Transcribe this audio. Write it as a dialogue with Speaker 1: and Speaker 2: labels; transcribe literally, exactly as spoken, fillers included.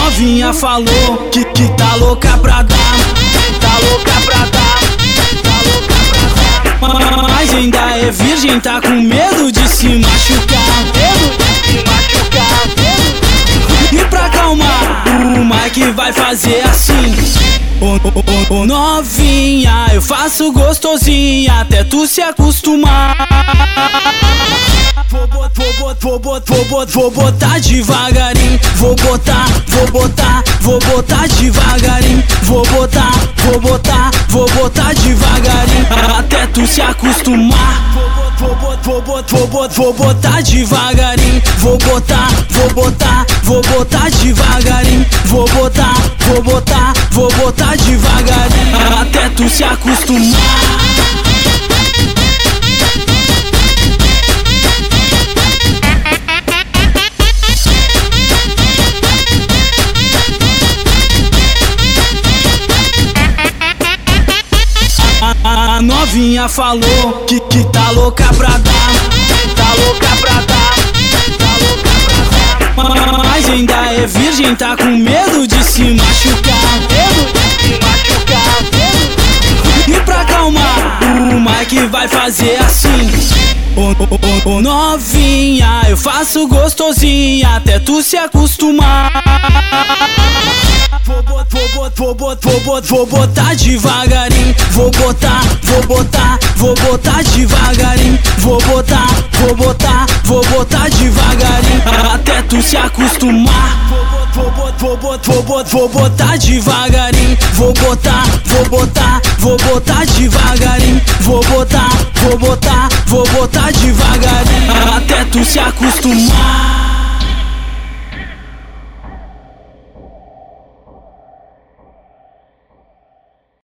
Speaker 1: novinha falou que, que tá louca pra dar, tá louca pra dar, tá louca pra dar. Mas ainda é virgem, tá com medo de se machucar, medo de se machucar, medo. E pra acalmar, o Mike vai fazer assim: ô, ô, ô, ô, novinha, eu faço gostosinha até tu se acostumar. Vou botar, vou botar, vou botar, vou botar, vou botar devagarinho. Vou botar, vou botar, vou botar devagarinho. Vou botar, vou botar, vou botar devagarinho até tu se acostumar. Vou botar, vou botar, vou botar, vou botar devagarinho. Vou botar, vou botar, vou botar devagarinho. Vou botar, vou botar, vou botar devagarinho até tu se acostumar. A novinha falou que, que tá louca pra dar, tá louca pra dar, tá louca pra dar. Mas ainda é virgem, tá com medo de se machucar, medo de se machucar, medo. E pra acalmar, o Mike vai fazer assim: ô, ô, ô, ô, novinha, eu faço gostosinha até tu se acostumar. Vou botar, vou botar, vou botar, vou botar, vou botar devagarinho. Vou botar, vou botar, vou botar devagarinho. Vou botar, vou botar, vou botar devagarinho até tu se acostumar. Vou botar, vou botar, vou botar, vou botar devagarinho. Vou botar, vou botar, vou botar devagarinho. Vou botar, vou botar, vou botar devagarinho até tu se acostumar.